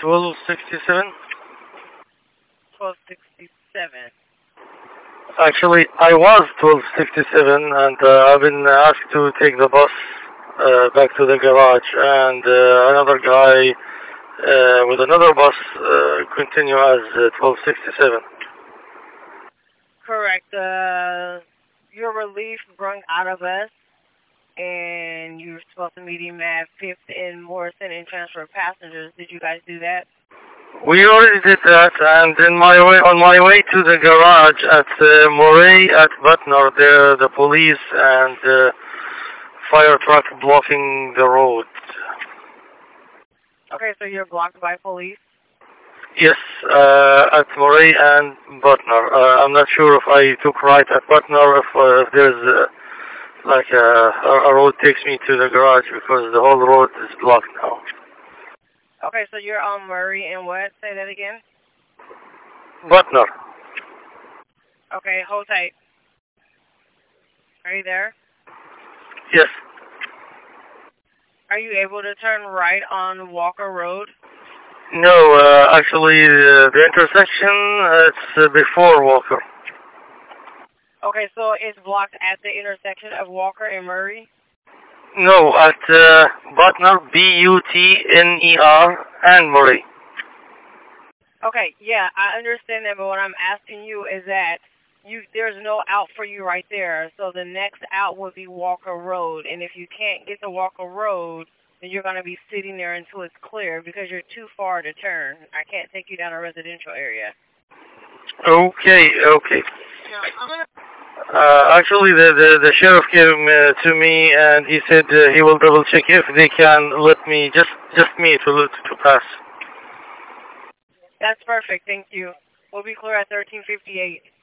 1267. 1267. Actually, I was 1267, and I've been asked to take the bus back to the garage, and another guy with another bus continue as 1267. Correct. Your relief brung out of us, and you were supposed to meet him at 5th and Morrison and transfer passengers. Did you guys do that? We already did that, and on my way to the garage at Moray at Butner, the police and fire truck blocking the road. Okay, so you're blocked by police? Yes, at Moray and Butner. I'm not sure if I took right at Butner, if there's like a road takes me to the garage, because the whole road is blocked now. Okay, so you're on Murray and what? Say that again? Butner. Okay, hold tight. Are you there? Yes. Are you able to turn right on Walker Road? No, actually, the intersection, it's before Walker. Okay, so it's blocked at the intersection of Walker and Murray? No, at Butner, Butner, and Murray. Okay, yeah, I understand that, but what I'm asking you is that there's no out for you right there, so the next out would be Walker Road, and if you can't get to Walker Road, then you're going to be sitting there until it's clear because you're too far to turn. I can't take you down a residential area. Okay. Now, I'm going to... Actually, the sheriff came to me, and he said he will double check if they can let me, just me to pass. That's perfect, thank you. We'll be clear at 1358.